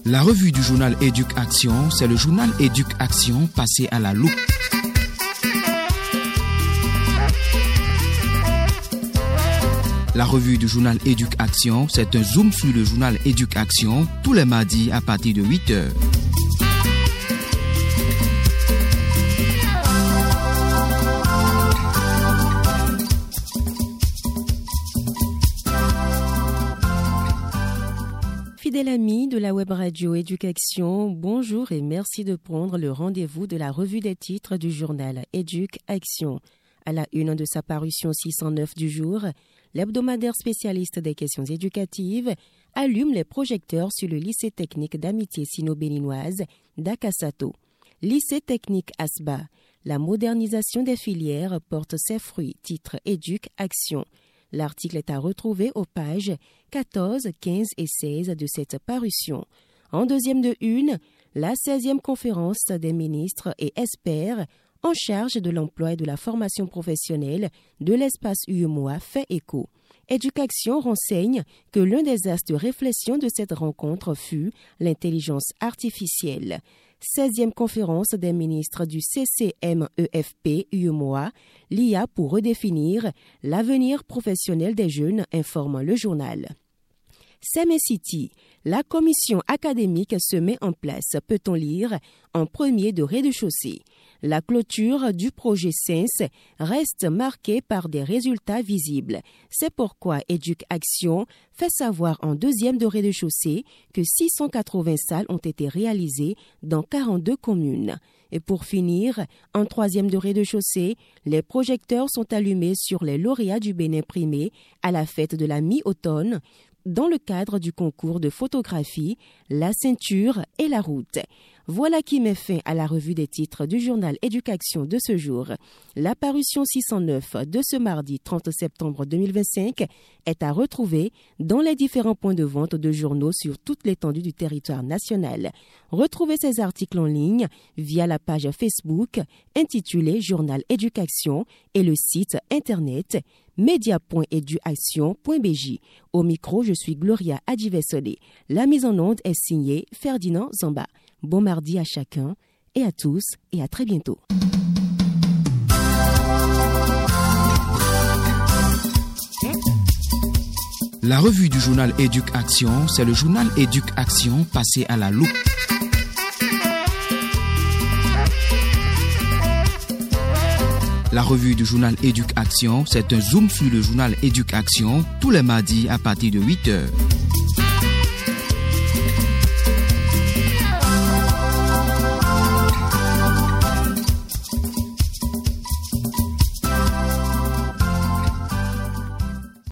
La revue du journal Éduc-Action, c'est le journal Éduc-Action passé à la loupe. La revue du journal Éduc-Action, c'est un zoom sur le journal Éduc-Action tous les mardis à partir de 8h. Fidèles amis de la web radio Éduc-Action, bonjour et merci de prendre le rendez-vous de la revue des titres du journal Éduc-Action. À la une de sa parution 609 du jour, l'hebdomadaire spécialiste des questions éducatives allume les projecteurs sur le lycée technique d'amitié sino-béninoise d'Akasato. Lycée technique Asba, la modernisation des filières porte ses fruits, titre Éduc-Action. L'article est à retrouver aux pages 14, 15 et 16 de cette parution. En deuxième de une, la 16e conférence des ministres et experts en charge de l'emploi et de la formation professionnelle de l'espace UEMOA fait écho. Éduc-Action renseigne que l'un des axes de réflexion de cette rencontre fut l'intelligence artificielle. 16e conférence des ministres du CCMEFP UEMOA, l'IA pour redéfinir l'avenir professionnel des jeunes, informe le journal. City, la commission académique se met en place, peut-on lire, en premier de rez-de-chaussée. La clôture du projet SENS reste marquée par des résultats visibles. C'est pourquoi Éduc-Action fait savoir en deuxième de rez-de-chaussée que 680 salles ont été réalisées dans 42 communes. Et pour finir, en troisième de rez-de-chaussée, les projecteurs sont allumés sur les lauréats du Bénin primé à la fête de la mi-automne, dans le cadre du concours de photographie, la ceinture et la route. Voilà qui met fin à la revue des titres du journal Éduc-Action de ce jour. La parution 609 de ce mardi 30 septembre 2025 est à retrouver dans les différents points de vente de journaux sur toute l'étendue du territoire national. Retrouvez ces articles en ligne via la page Facebook intitulée Journal Éduc-Action et le site internet media.education.bj. Au micro, je suis Gloria Adjivessolé. La mise en onde est signée Ferdinand Zamba. Bon mardi à chacun et à tous et à très bientôt. La revue du journal Éduc-Action, c'est le journal Éduc-Action passé à la loupe. La revue du journal Éduc-Action, c'est un zoom sur le journal Éduc-Action tous les mardis à partir de 8h.